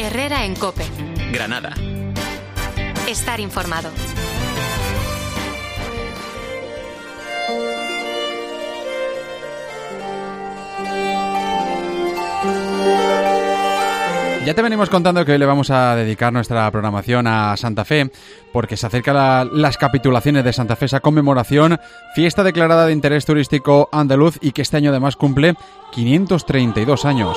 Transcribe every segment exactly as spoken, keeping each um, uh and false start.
Herrera en COPE. Granada. Estar informado. Ya te venimos contando que hoy le vamos a dedicar nuestra programación a Santa Fe, porque se acercan la, las capitulaciones de Santa Fe, esa conmemoración, fiesta declarada de interés turístico andaluz y que este año además cumple quinientos treinta y dos años.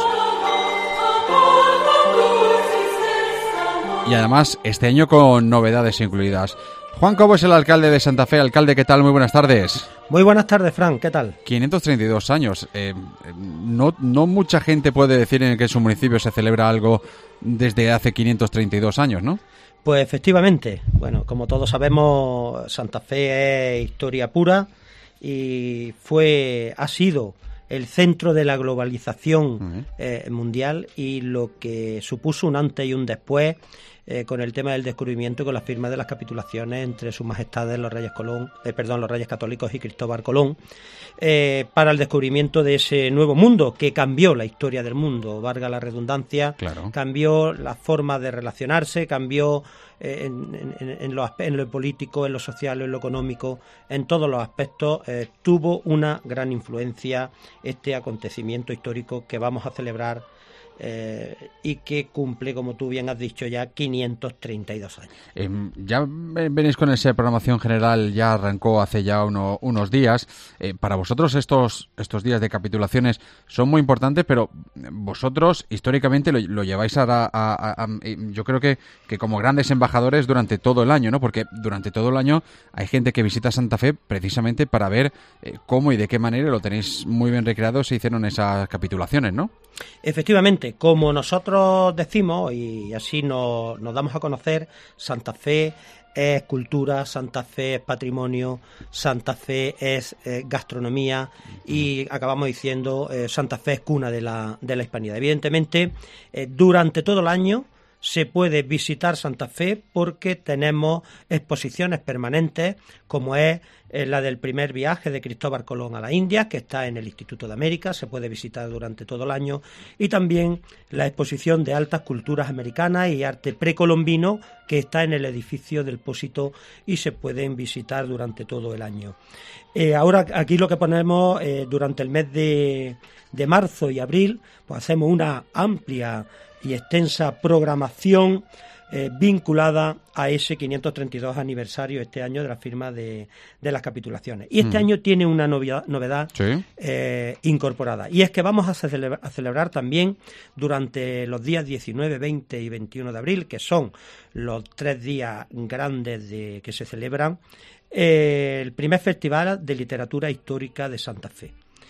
Y además este año con novedades incluidas. Juan Cobo es el alcalde de Santa Fe. Alcalde, ¿qué tal? Muy buenas tardes. Muy buenas tardes, Fran, ¿qué tal? quinientos treinta y dos años. Eh, no, no mucha gente puede decir en que en su municipio se celebra algo desde hace quinientos treinta y dos años, ¿no? Pues efectivamente. Bueno, como todos sabemos, Santa Fe es historia pura y fue, ha sido el centro de la globalización uh-huh. eh, mundial y lo que supuso un antes y un después eh, con el tema del descubrimiento y con la firma de las capitulaciones entre sus majestades los reyes Colón, eh, perdón, los reyes católicos y Cristóbal Colón eh, para el descubrimiento de ese nuevo mundo que cambió la historia del mundo, valga la redundancia, claro. Cambió la forma de relacionarse, cambió eh, en, en, en, lo, en lo político, en lo social, en lo económico, en todos los aspectos, eh, tuvo una gran influencia este acontecimiento histórico que vamos a celebrar eh, y que cumple, como tú bien has dicho ya, quinientos treinta y dos años. Eh, ya venís con esa programación general, ya arrancó hace ya uno, unos días. Eh, para vosotros estos, estos días de capitulaciones son muy importantes, pero vosotros históricamente lo, lo lleváis a, a, a, a... Yo creo que, que como grandes embajadores durante todo el año, ¿no? Porque durante todo el año hay gente que visita Santa Fe precisamente para ver eh, cómo y de qué manera lo tenéis muy bien recreado se hicieron esas capitulaciones, ¿no? Efectivamente, como nosotros decimos y así nos, nos damos a conocer, Santa Fe es cultura, Santa Fe es patrimonio, Santa Fe es eh, gastronomía y acabamos diciendo eh, Santa Fe es cuna de la, de la hispanidad. Evidentemente, eh, durante todo el año se puede visitar Santa Fe porque tenemos exposiciones permanentes como es eh, la del primer viaje de Cristóbal Colón a la India, que está en el Instituto de América, se puede visitar durante todo el año, y también la exposición de altas culturas americanas y arte precolombino que está en el edificio del Pósito y se pueden visitar durante todo el año. Eh, ahora aquí lo que ponemos eh, durante el mes de, de marzo y abril, pues hacemos una amplia y extensa programación eh, vinculada a ese quinientos treinta y dos aniversario este año de la firma de, de las capitulaciones. Y este mm. año tiene una novedad, novedad ¿Sí? eh, incorporada, y es que vamos a celebrar, a celebrar también durante los días diecinueve, veinte y veintiuno de abril, que son los tres días grandes de, que se celebran, eh, el primer Festival de Literatura Histórica de Santa Fe.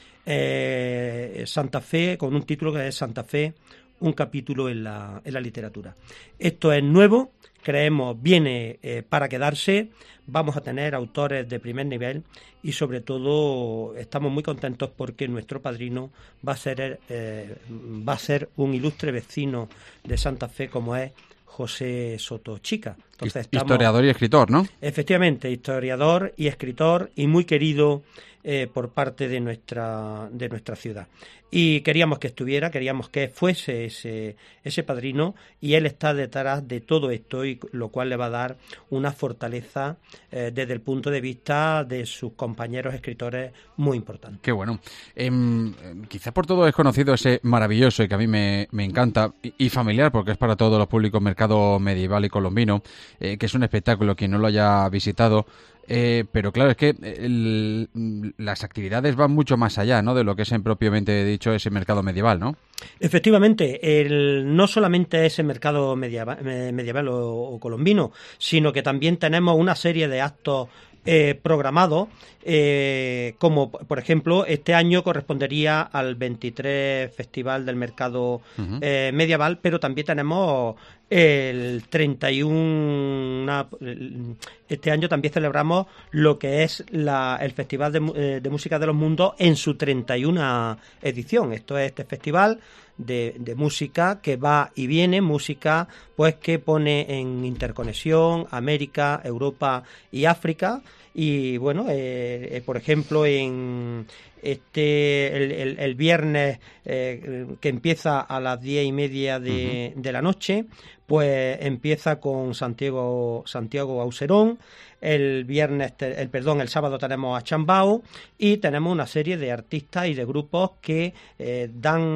Eh, Santa Fe, con un título que es Santa Fe, un capítulo en la, en la literatura. Esto es nuevo, creemos viene eh, para quedarse, vamos a tener autores de primer nivel y sobre todo estamos muy contentos porque nuestro padrino va a ser, eh, va a ser un ilustre vecino de Santa Fe como es José Soto Chica. Entonces, estamos, historiador y escritor, ¿no? Efectivamente, historiador y escritor y muy querido eh, por parte de nuestra de nuestra ciudad. Y queríamos que estuviera, queríamos que fuese ese, ese padrino y él está detrás de todo esto, y lo cual le va a dar una fortaleza eh, desde el punto de vista de sus compañeros escritores muy importante. Qué bueno. Eh, quizá por todo es conocido ese maravilloso y que a mí me, me encanta y, y familiar, porque es para todos los públicos, mercado medieval y colombino, eh, que es un espectáculo, quien no lo haya visitado. Eh, pero claro, es que el, las actividades van mucho más allá, ¿no?, de lo que es en propiamente dicho ese mercado medieval, ¿no? Efectivamente, el, no solamente ese mercado medieval, medieval o, o colombino, sino que también tenemos una serie de actos eh, programados, eh, como por ejemplo este año correspondería al veintitrés Festival del Mercado uh-huh. eh, Medieval, pero también tenemos el treinta y uno, este año también celebramos lo que es la, el Festival de, de Música de los Mundos en su treinta y una edición. Esto es este festival de, de música que va y viene, música pues que pone en interconexión América, Europa y África. Y bueno, eh, eh, por ejemplo, en, este el, el, el viernes eh, que empieza a las diez y media de, uh-huh. de la noche, pues empieza con Santiago Santiago Auserón. El viernes, el perdón, el sábado tenemos a Chambao y tenemos una serie de artistas y de grupos que eh,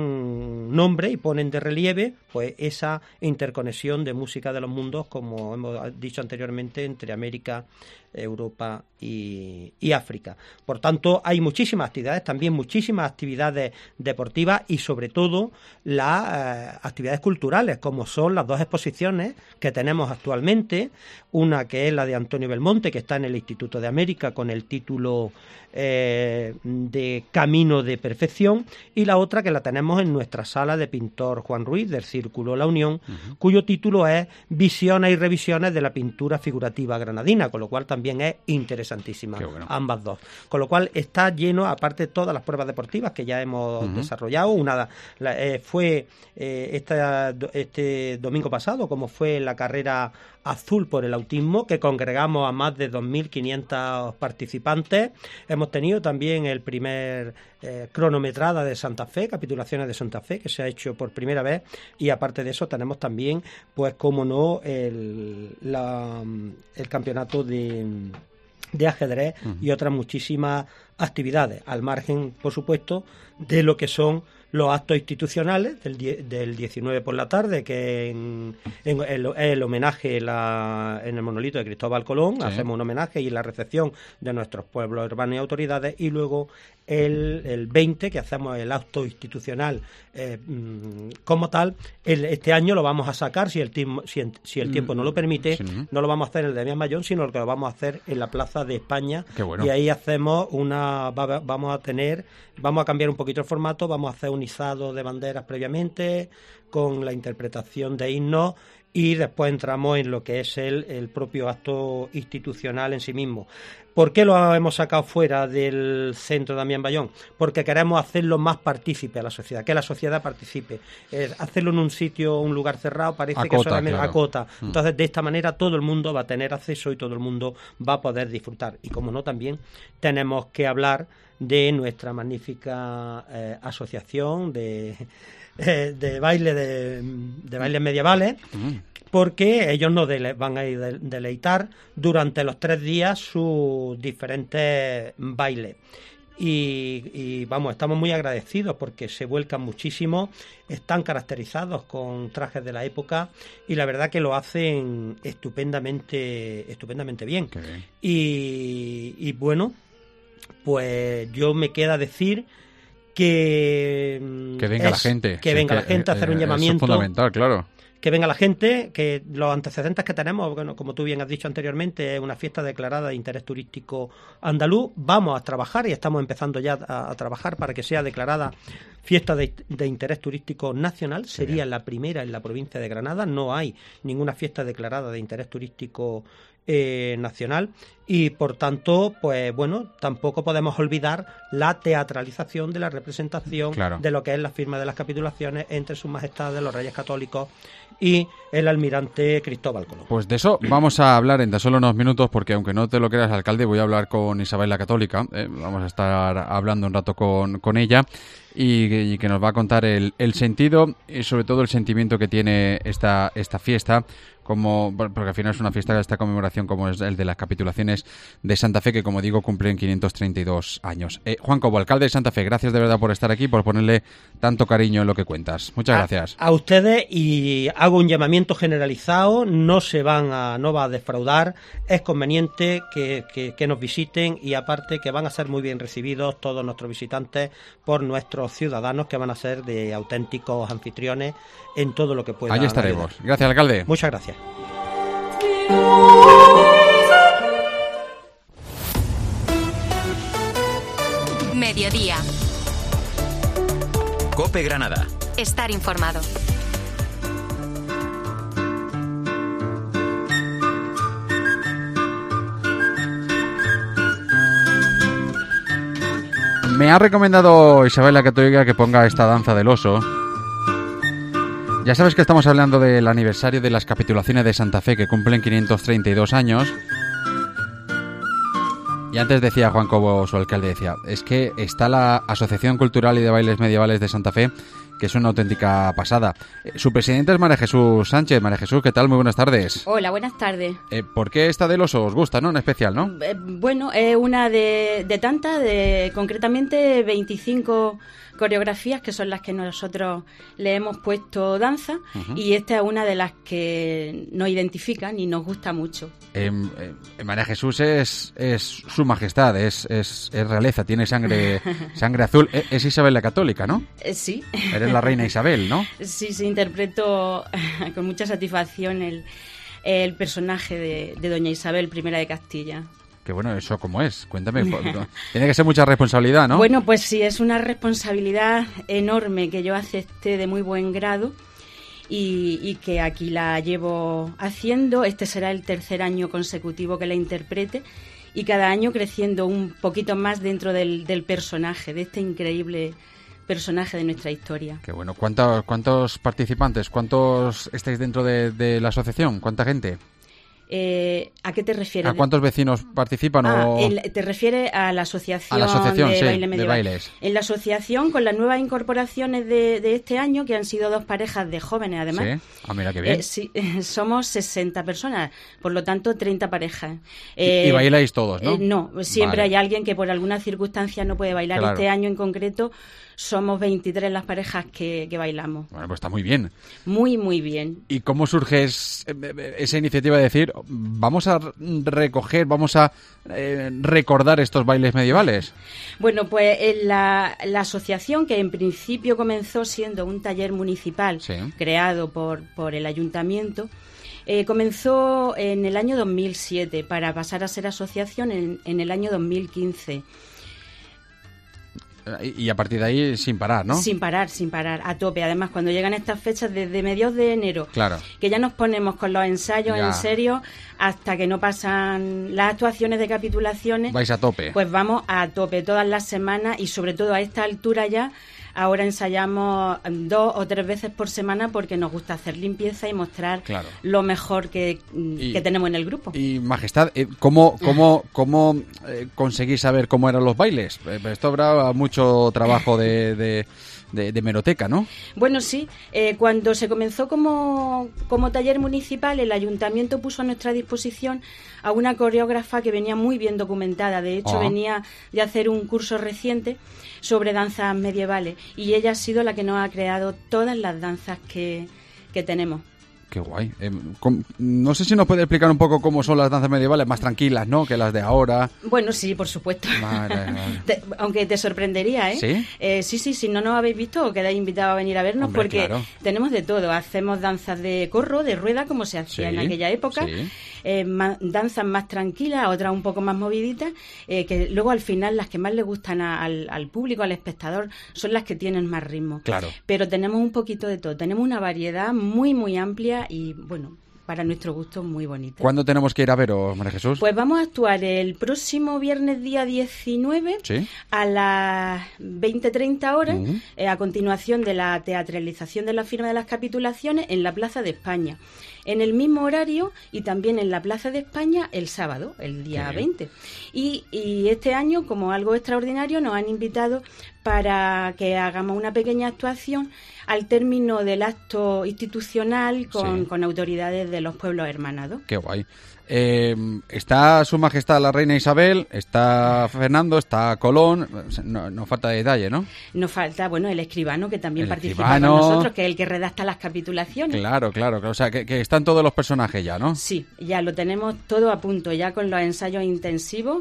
dan nombre y ponen de relieve pues esa interconexión de música de los mundos, como hemos dicho anteriormente, entre América, Europa y, y África. Por tanto, hay muchísimas actividades, también muchísimas actividades deportivas y sobre todo las eh, actividades culturales, como son las dos exposiciones que tenemos actualmente, una que es la de Antonio Belmonte, que está en el Instituto de América con el título eh, de Camino de Perfección, y la otra que la tenemos en nuestra sala de pintor Juan Ruiz del Círculo La Unión, uh-huh. cuyo título es Visiones y revisiones de la pintura figurativa granadina, con lo cual también es interesantísima, bueno. ambas dos. Con lo cual está lleno, aparte de todas las pruebas deportivas que ya hemos uh-huh. desarrollado, una la, eh, fue eh, esta, este domingo pasado, como fue la carrera azul por el autismo, que congregamos a más de dos mil quinientos participantes. Hemos tenido también el primer eh, cronometrada de Santa Fe, capitulaciones de Santa Fe, que se ha hecho por primera vez, y aparte de eso tenemos también, pues como no, el, la, el campeonato de, de ajedrez uh-huh. y otras muchísimas actividades, al margen, por supuesto, de lo que son los actos institucionales del, die, del diecinueve por la tarde, que en, en el, el homenaje la, en el monolito de Cristóbal Colón, sí. hacemos un homenaje y la recepción de nuestros pueblos urbanos y autoridades, y luego el, el veinte, que hacemos el acto institucional eh, como tal. El, este año lo vamos a sacar, si el, tiempo, si, si el tiempo no lo permite, sí. no lo vamos a hacer en el Damián Mayón, sino que lo vamos a hacer en la Plaza de España. Qué bueno. Y ahí hacemos una, va, vamos a tener, vamos a cambiar un poquito el formato, vamos a hacer un izado de banderas previamente, con la interpretación de himnos, y después entramos en lo que es el, el propio acto institucional en sí mismo. ¿Por qué lo hemos sacado fuera del centro Damián Bayón? Porque queremos hacerlo más partícipe a la sociedad, que la sociedad participe. Eh, hacerlo en un sitio, un lugar cerrado, parece acota, que solamente claro. acota. Entonces, de esta manera todo el mundo va a tener acceso y todo el mundo va a poder disfrutar. Y como no, también tenemos que hablar de nuestra magnífica eh, asociación de, eh, de baile de, de bailes medievales, uh-huh. porque ellos nos dele- van a de- deleitar durante los tres días sus diferentes bailes. Y, y vamos, estamos muy agradecidos porque se vuelcan muchísimo, están caracterizados con trajes de la época y la verdad que lo hacen estupendamente, estupendamente bien. Qué bien. Y, y bueno, pues yo me queda decir que que venga es, la gente que venga que, la gente a hacer un llamamiento, es fundamental, claro, que venga la gente, que los antecedentes que tenemos, bueno, como tú bien has dicho anteriormente, es una fiesta declarada de interés turístico andaluz. Vamos a trabajar y estamos empezando ya a, a trabajar para que sea declarada fiesta de, de interés turístico nacional. Sí, sería bien. La primera en la provincia de Granada. No hay ninguna fiesta declarada de interés turístico eh, nacional, y por tanto, pues bueno, tampoco podemos olvidar la teatralización de la representación, claro, de lo que es la firma de las capitulaciones entre sus majestades los Reyes Católicos y el almirante Cristóbal Colón. Pues de eso vamos a hablar en tan solo unos minutos, porque aunque no te lo creas, alcalde, voy a hablar con Isabel la Católica, eh, vamos a estar hablando un rato con, con ella y, y que nos va a contar el, el sentido y sobre todo el sentimiento que tiene esta, esta fiesta, como porque al final es una fiesta de esta conmemoración como es el de las capitulaciones de Santa Fe, que como digo cumplen quinientos treinta y dos años. Eh, Juan Cobo, alcalde de Santa Fe, gracias de verdad por estar aquí, por ponerle tanto cariño en lo que cuentas. Muchas a, gracias. A ustedes, y hago un llamamiento generalizado, no se van a, no va a defraudar, es conveniente que, que, que nos visiten, y aparte que van a ser muy bien recibidos todos nuestros visitantes por nuestros ciudadanos, que van a ser de auténticos anfitriones en todo lo que puedan. Allí estaremos. Ayudar. Gracias, alcalde. Muchas gracias. Mediodía. COPE Granada. Estar informado. Me ha recomendado Isabel la Católica que ponga esta danza del oso. Ya sabes que estamos hablando del aniversario de las capitulaciones de Santa Fe, que cumplen quinientos treinta y dos años. Y Y antes decía Juan Cobo, su alcalde, decía, es que está la Asociación Cultural y de Bailes Medievales de Santa Fe, que es una auténtica pasada. Eh, su presidenta es María Jesús Sánchez. María Jesús, ¿qué tal? Muy buenas tardes. Hola, buenas tardes. Eh, ¿Por qué esta del oso os gusta, no? En especial, ¿no? Eh, bueno, es una de, de tantas, de concretamente veinticinco coreografías, que son las que nosotros le hemos puesto danza, uh-huh. y esta es una de las que nos identifican y nos gusta mucho. Eh, eh, María Jesús es, es su majestad, es, es, es realeza, tiene sangre sangre azul. Es, es Isabel la Católica, ¿no? Eh, sí. Eres la reina Isabel, ¿no? Sí, sí, interpreto con mucha satisfacción el, el personaje de, de doña Isabel I de Castilla. Que bueno, ¿eso cómo es? Cuéntame. Tiene que ser mucha responsabilidad, ¿no? Bueno, pues sí, es una responsabilidad enorme que yo acepté de muy buen grado y, y que aquí la llevo haciendo. Este será el tercer año consecutivo que la interprete y cada año creciendo un poquito más dentro del, del personaje, de este increíble personaje de nuestra historia. Qué bueno. ¿Cuántos, cuántos participantes? ¿Cuántos estáis dentro de, de la asociación? ¿Cuánta gente? Eh, ¿A qué te refieres? ¿A cuántos vecinos participan? Ah, o... el, ¿Te refieres a la asociación, a la asociación de, sí, baile medieval? de bailes? En la asociación, con las nuevas incorporaciones de, de este año, que han sido dos parejas de jóvenes, además. Sí, ah, mira qué bien. Eh, sí, somos sesenta personas, por lo tanto, treinta parejas. Eh, y, y bailáis todos, ¿no? Eh, no, siempre vale. hay alguien que por alguna circunstancia no puede bailar. Claro. Este año en concreto somos veintitrés las parejas que, que bailamos. Bueno, pues está muy bien. Muy, muy bien. ¿Y cómo surge es, esa iniciativa de decir, vamos a recoger, vamos a eh, recordar estos bailes medievales? Bueno, pues en la, la asociación, que en principio comenzó siendo un taller municipal, sí, creado por, por el ayuntamiento, eh, comenzó en el año dos mil siete para pasar a ser asociación en, en el año dos mil quince. Y a partir de ahí sin parar, ¿no? Sin parar, sin parar, a tope. Además, cuando llegan estas fechas, desde mediados de enero, claro, que ya nos ponemos con los ensayos ya en serio, hasta que no pasan las actuaciones de capitulaciones. Vais a tope. Pues vamos a tope todas las semanas y sobre todo a esta altura ya. Ahora ensayamos dos o tres veces por semana porque nos gusta hacer limpieza y mostrar claro. lo mejor que, y, que tenemos en el grupo. Y Majestad, ¿cómo, cómo, cómo eh, conseguís saber cómo eran los bailes? Esto habrá mucho trabajo de... de... De, de meroteca, ¿no? Bueno, sí. Eh, cuando se comenzó como, como taller municipal, el ayuntamiento puso a nuestra disposición a una coreógrafa que venía muy bien documentada. De hecho, oh. venía de hacer un curso reciente sobre danzas medievales y ella ha sido la que nos ha creado todas las danzas que, que tenemos. Qué guay. Eh, com, no sé si nos puede explicar un poco cómo son las danzas medievales, más tranquilas, ¿no?, que las de ahora. Bueno, sí, por supuesto. Vale, vale. Te, aunque te sorprendería, ¿eh? ¿Sí? Eh, sí, sí, si no nos habéis visto o quedáis invitados a venir a vernos. Hombre, porque claro. tenemos de todo. Hacemos danzas de corro, de rueda, como se hacía sí, en aquella época. Sí. Eh, más, danzas más tranquilas, otras un poco más moviditas, eh, que luego al final las que más le gustan a, al, al público, al espectador, son las que tienen más ritmo. Claro. Pero tenemos un poquito de todo. Tenemos una variedad muy, muy amplia y, bueno, para nuestro gusto muy bonita. ¿Cuándo tenemos que ir a veros, María Jesús? Pues vamos a actuar el próximo viernes día diecinueve ¿sí? a las veinte treinta horas, uh-huh. eh, a continuación de la teatralización de la firma de las capitulaciones en la Plaza de España. En el mismo horario y también en la Plaza de España el sábado, el día sí. veinte. Y, y este año, como algo extraordinario, nos han invitado para que hagamos una pequeña actuación al término del acto institucional con, sí. con autoridades de los pueblos hermanados. Qué guay. Eh, está Su Majestad la Reina Isabel, está Fernando, está Colón, no, no falta detalle, ¿no? Nos falta, bueno, el escribano, que también el participa escribano... con nosotros, que es el que redacta las capitulaciones. Claro, claro, o sea, que, que están todos los personajes ya, ¿no? Sí, ya lo tenemos todo a punto, ya con los ensayos intensivos.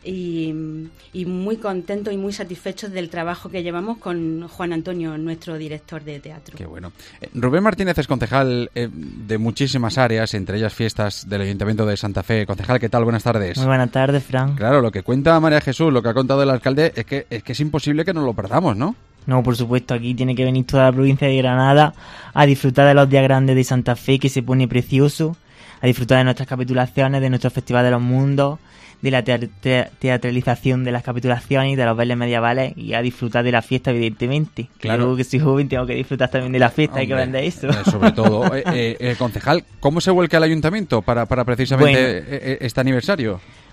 Y, y muy contentos y muy satisfechos del trabajo que llevamos con Juan Antonio, nuestro director de teatro. Qué bueno. Eh, Rubén Martínez es concejal eh, de muchísimas áreas, entre ellas fiestas del Ayuntamiento de Santa Fe. Concejal, ¿qué tal? Buenas tardes. Muy buenas tardes, Fran. Claro, lo que cuenta María Jesús, lo que ha contado el alcalde, es que es, que es imposible que nos lo perdamos, ¿no? No, por supuesto, aquí tiene que venir toda la provincia de Granada a disfrutar de los días grandes de Santa Fe, que se pone precioso, a disfrutar de nuestras capitulaciones, de nuestro Festival de los Mundos, de la te- te- teatralización de las capitulaciones y de los bailes medievales, y a disfrutar de la fiesta, evidentemente. Claro. Luego que soy joven tengo que disfrutar también de la fiesta. Hombre, hay que vender eso. Eh, sobre todo. eh, eh, eh, concejal, ¿cómo se vuelca el ayuntamiento para, para precisamente bueno, eh, este aniversario?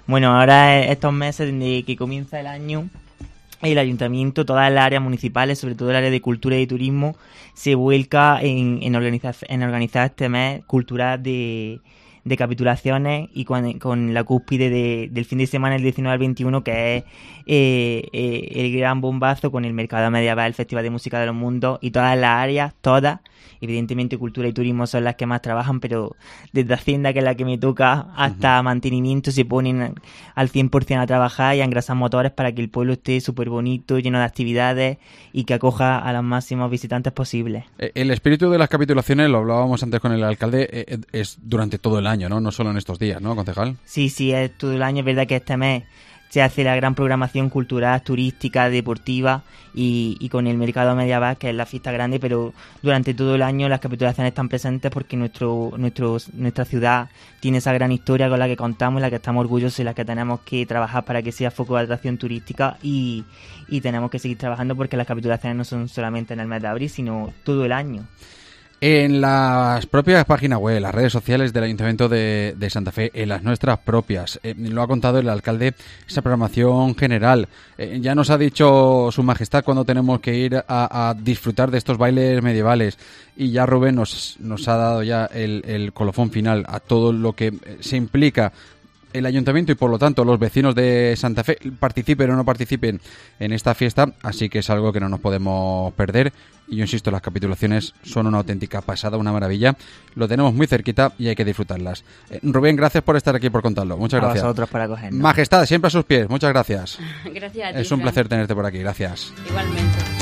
Bueno, ahora estos meses desde que comienza el año, el ayuntamiento, todas las áreas municipales, sobre todo el área de cultura y turismo, se vuelca en, en, organizar, en organizar este mes cultural de, de capitulaciones y con, con la cúspide de, del fin de semana, el diecinueve al veintiuno, que es eh, eh, el gran bombazo con el Mercado Medieval, el Festival de Música de los Mundos, y todas las áreas, todas, evidentemente cultura y turismo son las que más trabajan, pero desde Hacienda, que es la que me toca, hasta uh-huh. mantenimiento, se ponen al cien por ciento a trabajar y a engrasar motores para que el pueblo esté súper bonito, lleno de actividades y que acoja a los máximos visitantes posibles. El espíritu de las capitulaciones, lo hablábamos antes con el alcalde, es durante todo el año, ¿no? No solo en estos días, ¿no, concejal? Sí, sí, es todo el año. Es verdad que este mes se hace la gran programación cultural, turística, deportiva y, y con el Mercado Medieval, que es la fiesta grande, pero durante todo el año las capitulaciones están presentes porque nuestro, nuestro, nuestra ciudad tiene esa gran historia con la que contamos, la que estamos orgullosos y la que tenemos que trabajar para que sea foco de atracción turística y, y tenemos que seguir trabajando porque las capitulaciones no son solamente en el mes de abril, sino todo el año. En las propias páginas web, las redes sociales del Ayuntamiento de, de Santa Fe, en las nuestras propias, eh, lo ha contado el alcalde, esa programación general. Eh, ya nos ha dicho Su Majestad cuándo tenemos que ir a, a disfrutar de estos bailes medievales, y ya Rubén nos, nos ha dado ya el, el colofón final a todo lo que se implica el ayuntamiento y por lo tanto los vecinos de Santa Fe, participen o no participen en esta fiesta, así que es algo que no nos podemos perder. Y yo insisto, las capitulaciones son una auténtica pasada, una maravilla. Lo tenemos muy cerquita y hay que disfrutarlas. Eh, Rubén, gracias por estar aquí, por contarlo. Muchas gracias. A vosotros por acogernos. Majestad, siempre a sus pies. Muchas gracias. Gracias a ti, Es un Fran. placer tenerte por aquí. Gracias. Igualmente.